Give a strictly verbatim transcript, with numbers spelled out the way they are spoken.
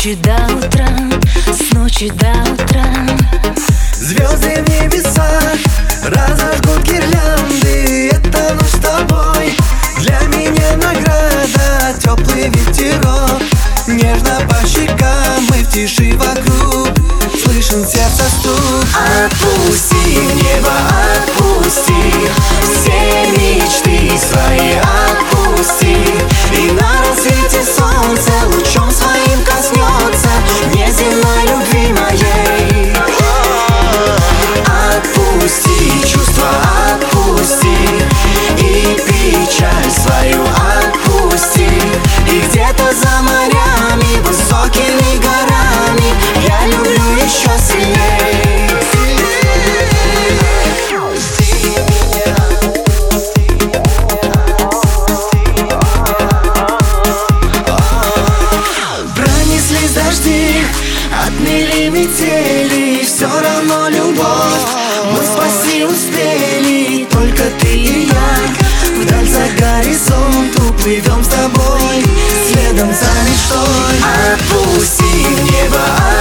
ночи до утра, с ночи до утра. Звезды в небесах разожгут гирлянды. Эта ночь с тобой для меня награда. Теплый ветерок нежно по щекам. Мы в тиши вокруг, слышен сердце стук. Отпусти в небо, отпусти все мечты свои, отпусти. И на рассвете солнце лучом своим коснется неземной любви моей. Отпусти чувства, отпусти и печаль свою отпусти. И где-то за морями, высокими горами я люблю еще сильней. Пронеслись дожди, отмели метели, все равно любовь мы спасти успели. Только ты и я вдаль за горизонт уплывем с тобой, следом за мечтой. Отпусти в небо,